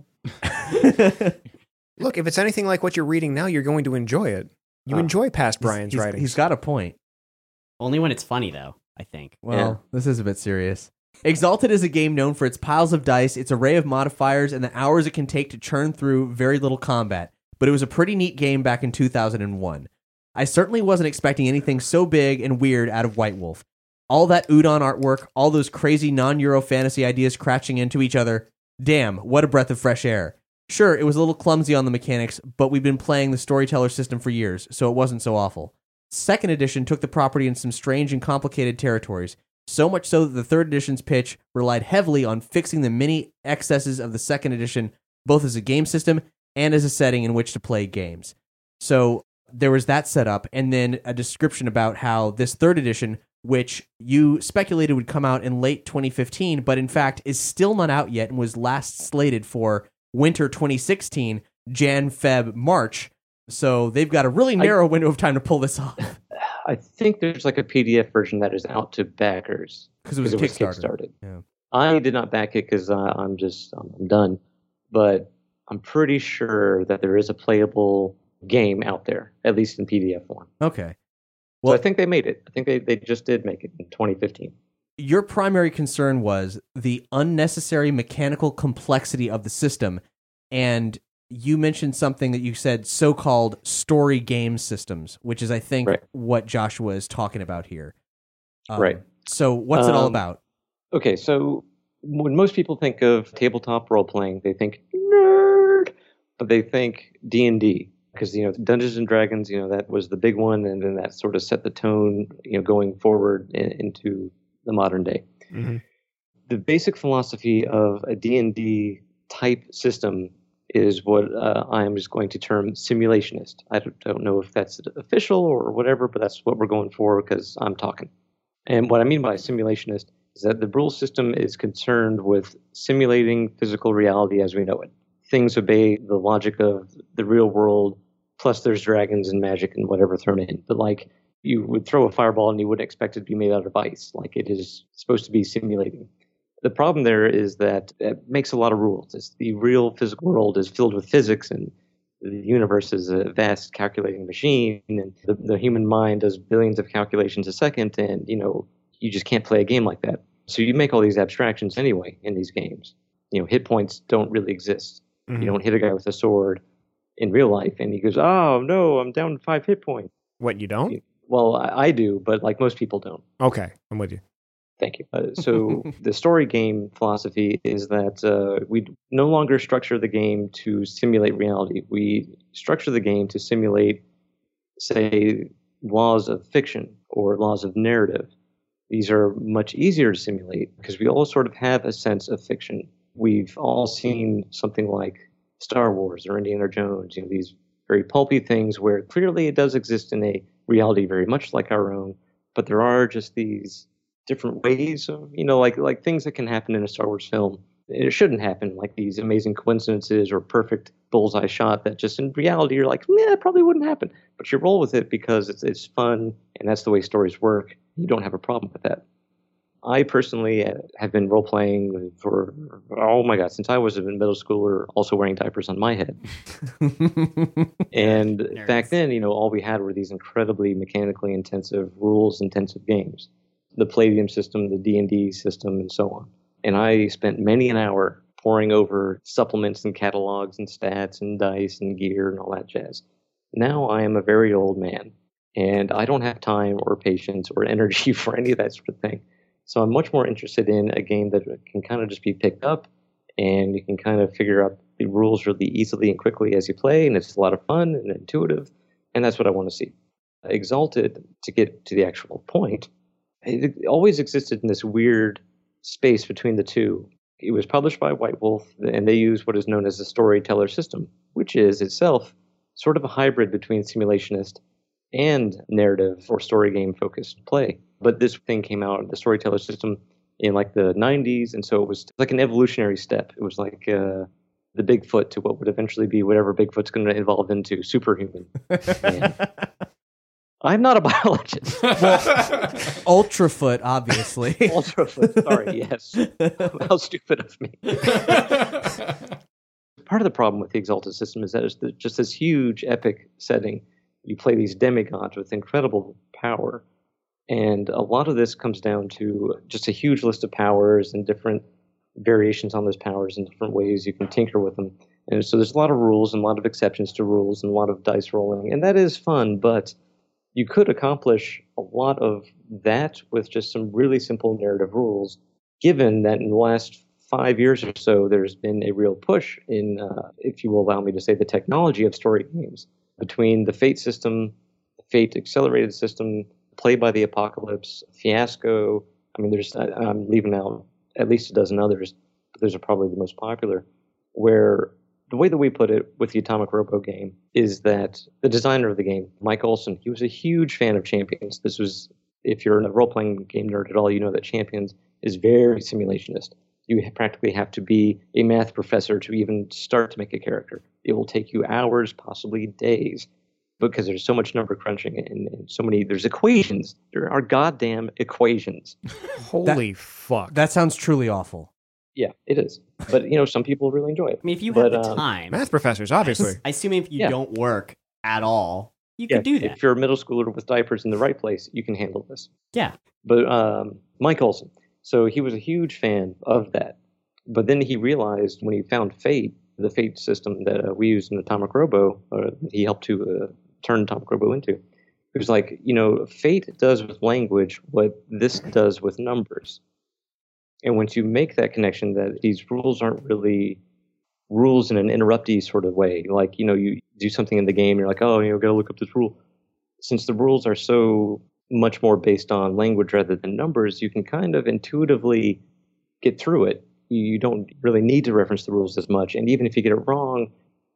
Look, if it's anything like what you're reading now, you're going to enjoy it. You Uh, enjoy past He's- Brian's he's, writings. He's got a point. Only when it's funny, though, I think. Well, Yeah. this is a bit serious. Exalted is a game known for its piles of dice, its array of modifiers, and the hours it can take to churn through very little combat. But it was a pretty neat game back in two thousand one. I certainly wasn't expecting anything so big and weird out of White Wolf. All that Udon artwork, all those crazy non-Euro fantasy ideas crashing into each other. Damn, what a breath of fresh air. Sure, it was a little clumsy on the mechanics, but we've been playing the storyteller system for years, so it wasn't so awful. Second edition took the property in some strange and complicated territories, so much so that the third edition's pitch relied heavily on fixing the many excesses of the second edition, both as a game system and as a setting in which to play games. So there was that setup, and then a description about how this third edition, which you speculated would come out in late twenty fifteen, but in fact is still not out yet and was last slated for winter twenty sixteen, Jan, Feb, March. So they've got a really narrow I, window of time to pull this off. I think there's like a P D F version that is out to backers. Because it was, it was Kickstarted. Kickstarted. Yeah. I did not back it because uh, I'm just um, I'm done. But I'm pretty sure that there is a playable game out there, at least in P D F form. Okay. Well, so I think they made it. I think they, they just did make it in twenty fifteen. Your primary concern was the unnecessary mechanical complexity of the system, and you mentioned something that you said so-called story game systems, which is, I think, right. what Joshua is talking about here. Um, right. So what's um, it all about? Okay, so when most people think of tabletop role-playing, they think nerd, but they think D and D. Because, you know, Dungeons and Dragons, you know, that was the big one, and then that sort of set the tone, you know, going forward in, into the modern day. Mm-hmm. The basic philosophy of a D and D type system is what uh, I am just going to term simulationist. I don't, don't know if that's official or whatever, but that's what we're going for because I'm talking. And what I mean by simulationist is that the rule system is concerned with simulating physical reality as we know it. Things obey the logic of the real world, plus there's dragons and magic and whatever thrown in. But like you would throw a fireball and you wouldn't expect it to be made out of ice. Like it is supposed to be simulating. The problem there is that it makes a lot of rules. It's the real physical world is filled with physics, and the universe is a vast calculating machine, and the, the human mind does billions of calculations a second, and you know you just can't play a game like that. So you make all these abstractions anyway in these games. You know, hit points don't really exist. Mm-hmm. You don't hit a guy with a sword in real life, and he goes, "Oh no, I'm down to five hit points." What, you don't? Well, I, I do, but like most people don't. Okay, I'm with you. Thank you. Uh, so the story game philosophy is that uh, we no longer structure the game to simulate reality. We structure the game to simulate, say, laws of fiction or laws of narrative. These are much easier to simulate because we all sort of have a sense of fiction. We've all seen something like Star Wars or Indiana Jones, you know, these very pulpy things where clearly it does exist in a reality very much like our own, but there are just these different ways of, you know, like like things that can happen in a Star Wars film. It shouldn't happen, like these amazing coincidences or perfect bullseye shot that just in reality you're like, yeah, it probably wouldn't happen. But you roll with it because it's it's fun and that's the way stories work. You don't have a problem with that. I personally have been role-playing for, oh my God, since I was in middle school, or also wearing diapers on my head. And Nerds. Back then, you know, all we had were these incredibly mechanically intensive, rules-intensive games. The Palladium system, the D and D system, and so on. And I spent many an hour poring over supplements and catalogs and stats and dice and gear and all that jazz. Now I am a very old man, and I don't have time or patience or energy for any of that sort of thing. So I'm much more interested in a game that can kind of just be picked up, and you can kind of figure out the rules really easily and quickly as you play, and it's a lot of fun and intuitive, and that's what I want to see. Exalted, to get to the actual point, it always existed in this weird space between the two. It was published by White Wolf, and they use what is known as the storyteller system, which is itself sort of a hybrid between simulationist and narrative or story game focused play. But this thing came out, the storyteller system, in like the nineties, and so it was like an evolutionary step. It was like uh, the Bigfoot to what would eventually be whatever Bigfoot's going to evolve into, superhuman. And I'm not a biologist. Ultrafoot, obviously. Ultrafoot, sorry, yes. How stupid of me. Part of the problem with the Exalted system is that it's just this huge, epic setting. You play these demigods with incredible power. And a lot of this comes down to just a huge list of powers and different variations on those powers and different ways you can tinker with them. And so there's a lot of rules and a lot of exceptions to rules and a lot of dice rolling. And that is fun, but you could accomplish a lot of that with just some really simple narrative rules, given that in the last five years or so, there's been a real push in, uh, if you will allow me to say, the technology of story games. Between the Fate system, the Fate accelerated system, Play by the Apocalypse, Fiasco, I mean, there's I, I'm leaving out at least a dozen others, but those are probably the most popular, where the way that we put it with the Atomic Robo game is that the designer of the game, Mike Olson, he was a huge fan of Champions. This was, if you're a role-playing game nerd at all, you know that Champions is very simulationist. You practically have to be a math professor to even start to make a character. It will take you hours, possibly days, because there's so much number crunching and, and so many, there's equations. There are goddamn equations. Holy fuck. That sounds truly awful. Yeah, it is. But, you know, some people really enjoy it. I mean, if you But, have the um, time, Math professors, obviously. I assume if you Yeah. don't work at all, you Yeah, could do that. If you're a middle schooler with diapers in the right place, you can handle this. Yeah. But um, Mike Olson, so he was a huge fan of that. But then he realized when he found Fate, the Fate system that uh, we used in Atomic Robo, uh, he helped to uh, turn Atomic Robo into, it was like, you know, Fate does with language what this does with numbers. And once you make that connection that these rules aren't really rules in an interrupty sort of way, like, you know, you do something in the game, you're like, oh, you know, got to look up this rule. Since the rules are so much more based on language rather than numbers, you can kind of intuitively get through it. You don't really need to reference the rules as much. And even if you get it wrong,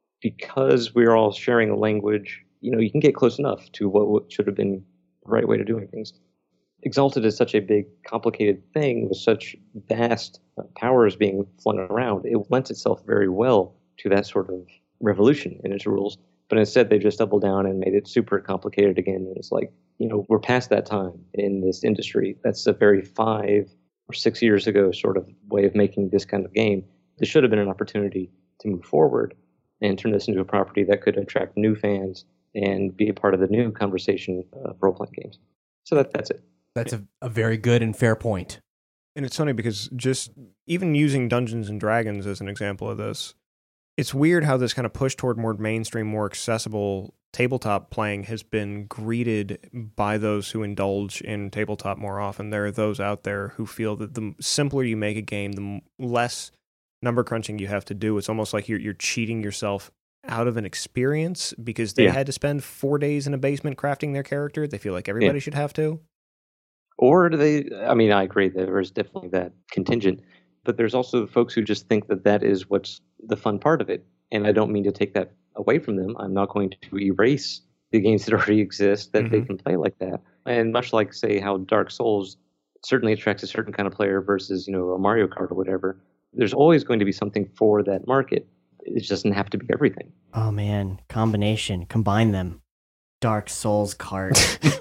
because we're all sharing a language, you know, you can get close enough to what should have been the right way to doing things. Exalted is such a big, complicated thing with such vast uh, powers being flung around. It lends itself very well to that sort of revolution in its rules. But instead, they just doubled down and made it super complicated again. And it's like, you know, we're past that time in this industry. That's a very five or six years ago sort of way of making this kind of game. This should have been an opportunity to move forward and turn this into a property that could attract new fans and be a part of the new conversation of role-playing games. So that that's it. That's a, a very good and fair point. And it's funny because just even using Dungeons and Dragons as an example of this, it's weird how this kind of push toward more mainstream, more accessible tabletop playing has been greeted by those who indulge in tabletop more often. There are those out there who feel that the simpler you make a game, the less number crunching you have to do. It's almost like you're you're cheating yourself out of an experience because they Yeah. had to spend four days in a basement crafting their character. They feel like everybody Yeah. should have to. Or do they, I mean, I agree that there is definitely that contingent, but there's also folks who just think that that is what's the fun part of it. And I don't mean to take that away from them. I'm not going to erase the games that already exist that they Mhm. can play like that. And much like, say, how Dark Souls certainly attracts a certain kind of player versus, you know, a Mario Kart or whatever, there's always going to be something for that market. It just doesn't have to be everything. Oh man, combination, combine them. Dark Souls cart,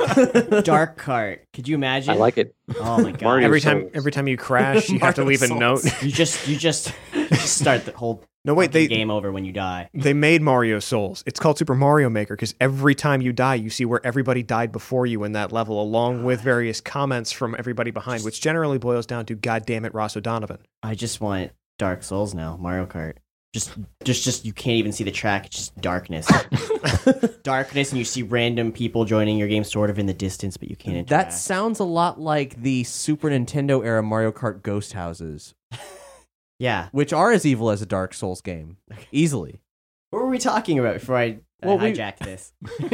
Dark cart. Could you imagine? I like it. Oh my god! Mario Every time, Souls. every time you crash, you have to Mario leave a Souls. note. You just, you just, just start the whole No, wait, they game over when you die. they made Mario Souls. It's called Super Mario Maker because every time you die, you see where everybody died before you in that level, along with various comments from everybody behind, which generally boils down to "God damn it, Ross O'Donovan." I just want Dark Souls now, Mario Kart. Just, just, just you can't even see the track. It's just darkness, darkness, and you see random people joining your game sort of in the distance, but you can't interact. That sounds a lot like the Super Nintendo era Mario Kart Ghost Houses, Yeah. which are as evil as a Dark Souls game, easily. What were we talking about before I uh, Well, we- hijacked this?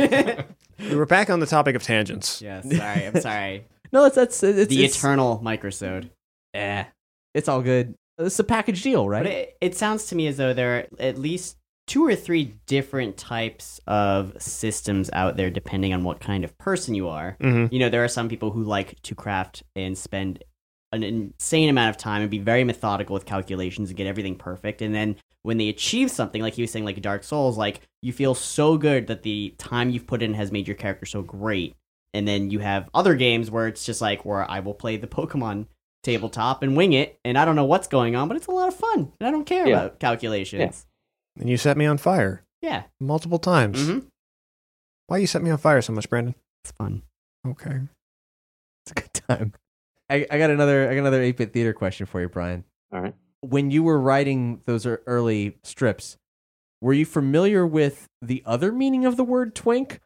We were back on the topic of tangents. Yeah, sorry. I'm sorry. No, that's that's it's, the it's, eternal microsode. Eh, it's all good. It's a package deal, right? But it, it sounds to me as though there are at least two or three different types of systems out there depending on what kind of person you are. Mhm. You know, there are some people who like to craft and spend an insane amount of time and be very methodical with calculations and get everything perfect. And then when they achieve something, like he was saying, like Dark Souls, like you feel so good that the time you've put in has made your character so great. And then you have other games where it's just like where I will play the Pokemon tabletop and wing it, and I don't know what's going on, but it's a lot of fun, and I don't care Yeah. about calculations. And you set me on fire Yeah, multiple times. mm-hmm. Why you set me on fire so much, Brandon? It's fun. Okay. It's a good time. I, I got another I got another eight-bit theater question for you, Brian. All right. When you were writing those ear- early strips, were you familiar with the other meaning of the word twink?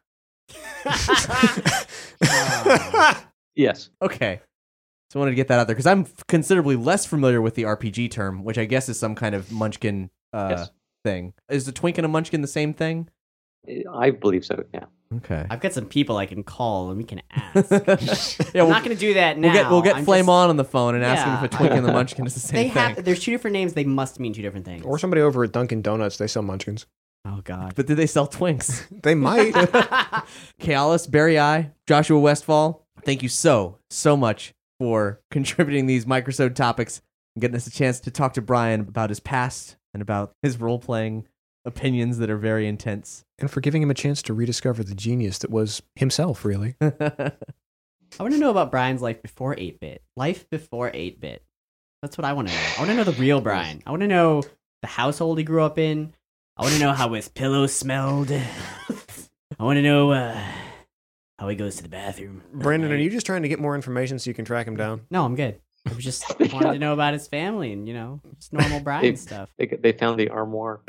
Yes. Okay. So I wanted to get that out there because I'm f- considerably less familiar with the R P G term, which I guess is some kind of munchkin uh, Yes. thing. Is a twink and a munchkin the same thing? I believe so. Yeah. Okay. I've got some people I can call and we can ask. yeah, I'm we'll, not going to do that now. we'll get we'll get I'm Flame just- on on the phone and ask him Yeah. if a twink and the munchkin is the same They thing. have. There's two different names. They must mean two different things. Or somebody over at Dunkin' Donuts, they sell munchkins. Oh God. But did they sell twinks? They might. Kalis, Barry I, Joshua Westfall, thank you so, so much for contributing these microsode topics and getting us a chance to talk to Brian about his past and about his role-playing opinions that are very intense. And for giving him a chance to rediscover the genius that was himself, really. I want to know about Brian's life before eight-bit. Life before eight-bit. That's what I want to know. I want to know the real Brian. I want to know the household he grew up in. I want to know how his pillow smelled. I want to know uh, how he goes to the bathroom. Brandon, are you just trying to get more information so you can track him down? No, I'm good. I was just wanted to know about his family and, you know, just normal Brian stuff. They they found the armoire.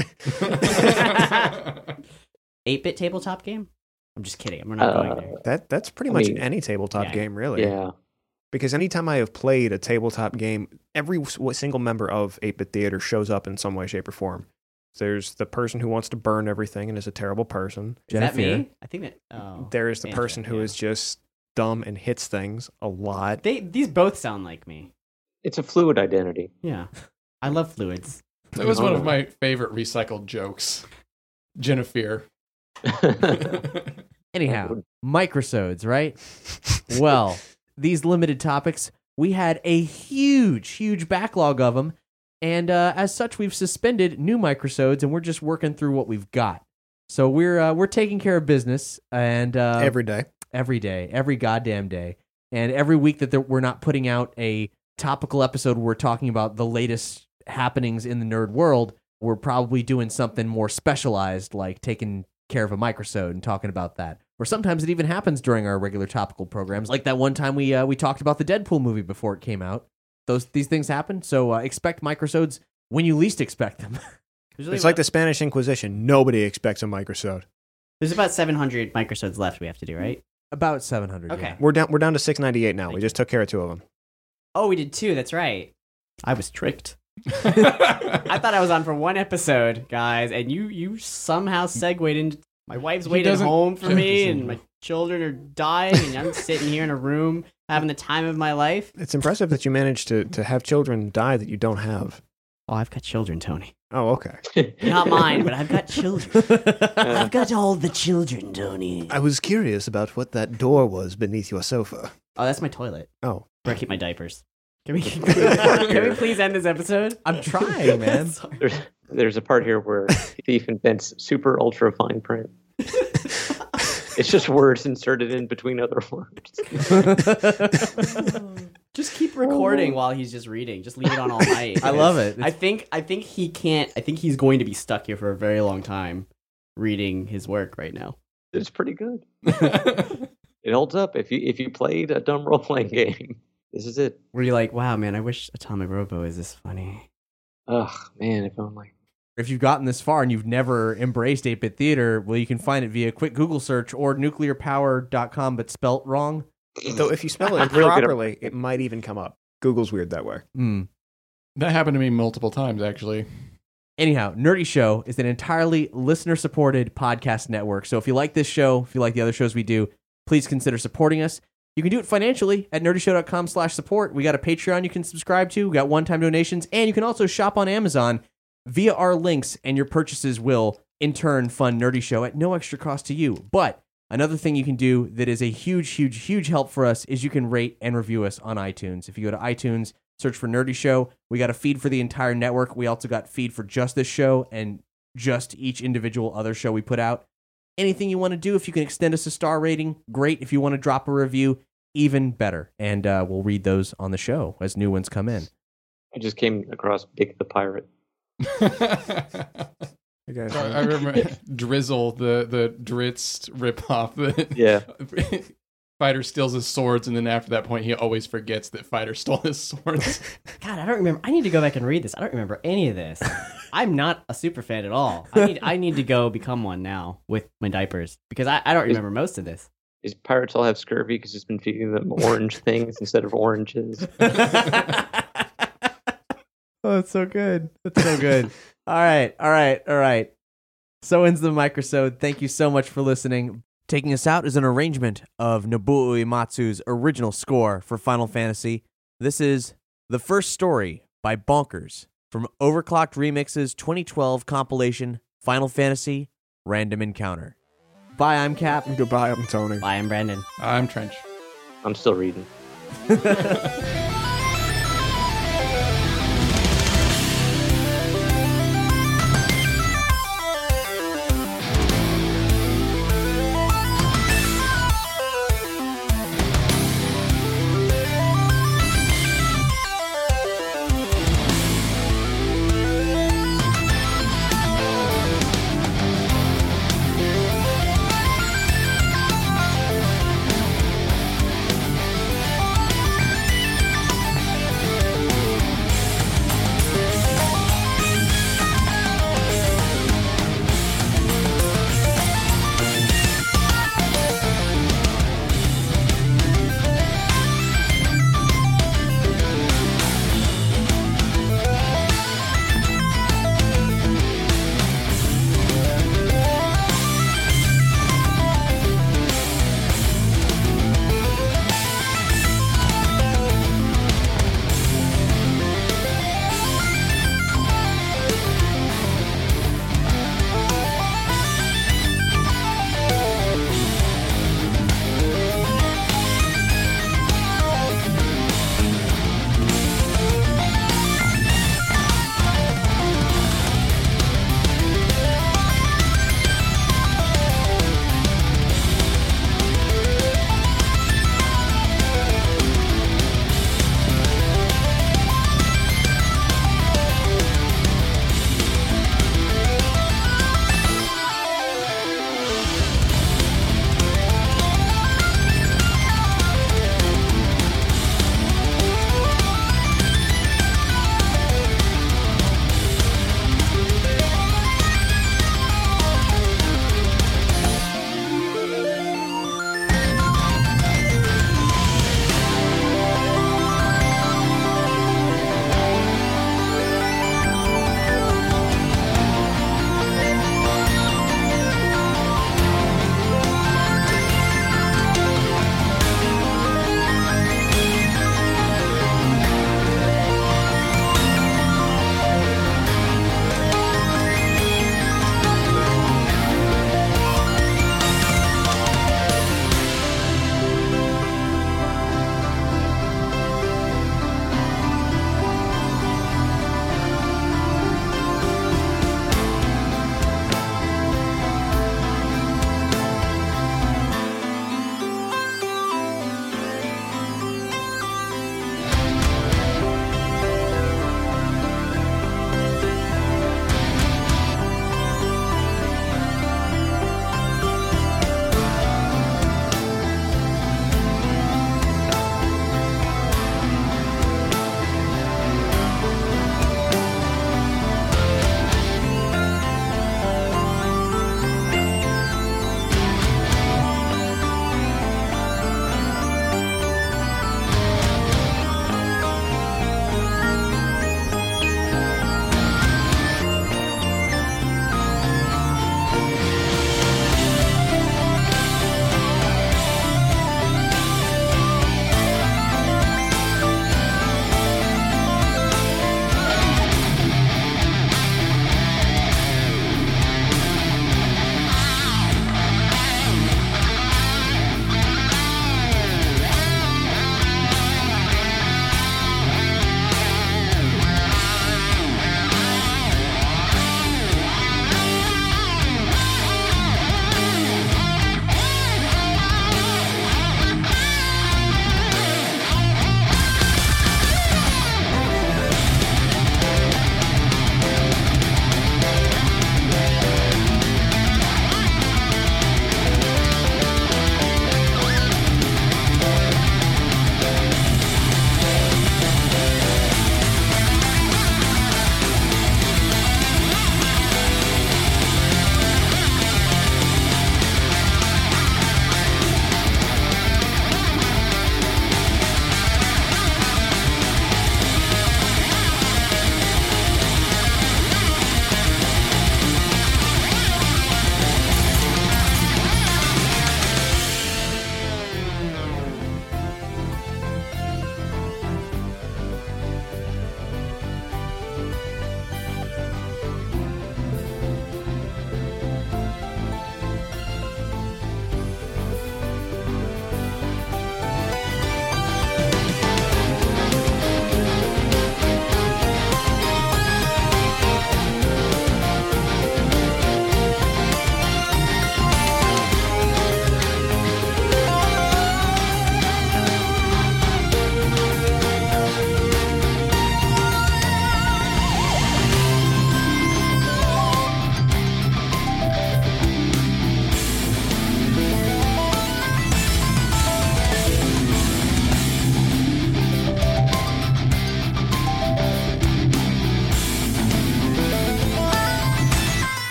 eight-bit tabletop game? I'm just kidding. We're not Uh, going there. That That's pretty I much mean, any tabletop yeah. game, really. Yeah. Because anytime I have played a tabletop game, every s- single member of eight-bit Theater shows up in some way, shape, or form. There's the person who wants to burn everything and is a terrible person. Is that Jennifer. me? I think that. Oh, There is the Banjo, person who yeah. is just dumb and hits things a lot. They these both sound like me. It's a fluid identity. Yeah, I love fluids. That was one of my favorite recycled jokes. Jennifer. Anyhow, microsodes, right? Well, these limited topics, we had a huge, huge backlog of them. And uh, as such, we've suspended new microsodes, and we're just working through what we've got. So we're uh, we're taking care of business, and uh, Every day. every day, every goddamn day, and every week that there, we're not putting out a topical episode where we're talking about the latest happenings in the nerd world, we're probably doing something more specialized, like taking care of a microsode and talking about that. Or sometimes it even happens during our regular topical programs, like that one time we uh, we talked about the Deadpool movie before it came out. Those these things happen, so uh, expect microsodes when you least expect them. It's like the Spanish Inquisition. Nobody expects a microsode. There's about seven hundred microsodes left we have to do, right? About seven hundred. Okay. yeah. We're down. We're down to six ninety-eight now. We just took care of two of them. Oh, we did two. That's right. I was tricked. I thought I was on for one episode, guys, and you you somehow segued into my wife's He waiting doesn't- home for me, and my doesn't- children are dying, and I'm sitting here in a room having the time of my life. It's impressive that you managed to to have children die that you don't have. Oh, I've got children, Tony. Oh, okay. Not mine, but I've got children. I've got all the children, Tony. I was curious about what that door was beneath your sofa. Oh, that's my toilet Oh, where I keep my diapers. Can we, can we, can we please end this episode? I'm trying, man. Sorry. There's there's a part here where Thief invents super ultra fine print. It's just words inserted in between other words. Just keep recording while he's just reading. Just leave it on all night. I love it. I think I think he can't. I think he's going to be stuck here for a very long time, reading his work right now. It's pretty good. It holds up. If you if you played a dumb role playing game, this is it. Where you're like, wow, man, I wish Atomic Robo is this funny. Ugh, man, if only. If you've gotten this far and you've never embraced eight-bit theater, well, you can find it via a quick Google search or nuclear power dot com, but spelt wrong. though if you spell it Real good. properly, it might even come up. Google's weird that way. Hmm. That happened to me multiple times, actually. Anyhow, Nerdy Show is an entirely listener-supported podcast network. So if you like this show, if you like the other shows we do, please consider supporting us. You can do it financially at nerdyshow.com slash support. We got a Patreon you can subscribe to. We got one-time donations. And you can also shop on Amazon via our links, and your purchases will in turn fund Nerdy Show at no extra cost to you. But another thing you can do that is a huge, huge, huge help for us is you can rate and review us on iTunes. If you go to iTunes, search for Nerdy Show, we got a feed for the entire network. We also got feed for just this show and just each individual other show we put out. Anything you want to do, if you can extend us a star rating, great. If you want to drop a review, even better. And uh, we'll read those on the show as new ones come in. I just came across Big the Pirate. You guys I I remember Drizzle, the the Dritz ripoff. The Yeah. Fighter steals his swords, and then after that point, he always forgets that Fighter stole his swords. God, I don't remember. I need to go back and read this. I don't remember any of this. I'm not a super fan at all. I need I need to go become one now with my diapers because I, I don't remember most of this. Is pirates all have scurvy because it's been feeding them orange things instead of oranges? Oh, that's so good. That's so good. All right, all right, all right. So ends the microsode. Thank you so much for listening. Taking us out is an arrangement of Nobuo Uematsu's original score for Final Fantasy. This is The First Story by Bonkers from Overclocked Remix's twenty twelve compilation Final Fantasy Random Encounter. Bye, I'm Cap. Goodbye, I'm Tony. Bye, I'm Brandon. I'm Trench. I'm still reading.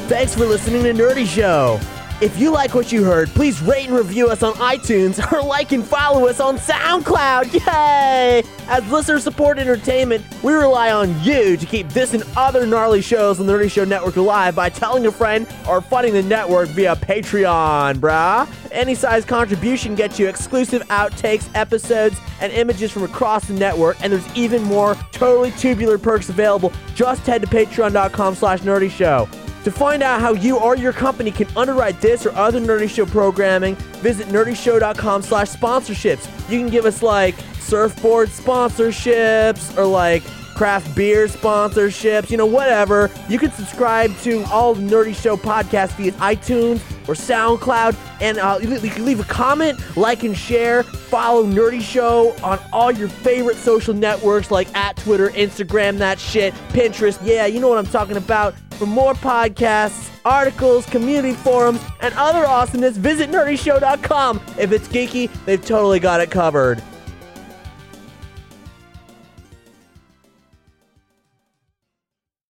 Thanks for listening to Nerdy Show. If you like what you heard, please rate and review us on iTunes or like and follow us on SoundCloud. Yay! As listener-supported entertainment, we rely on you to keep this and other gnarly shows on the Nerdy Show Network alive by telling a friend or funding the network via Patreon, brah. Any size contribution gets you exclusive outtakes, episodes, and images from across the network, and there's even more totally tubular perks available. Just head to patreon.com slash nerdy show. To find out how you or your company can underwrite this or other Nerdy Show programming, visit nerdyshow.com slash sponsorships. You can give us like surfboard sponsorships or like craft beer sponsorships, you know, whatever. You can subscribe to all the Nerdy Show podcasts via iTunes or SoundCloud, and uh, you can leave a comment, like and share. Follow Nerdy Show on all your favorite social networks like at Twitter, Instagram, that shit, Pinterest. Yeah, you know what I'm talking about. For more podcasts, articles, community forums, and other awesomeness, visit nerdy show dot com. If it's geeky, they've totally got it covered.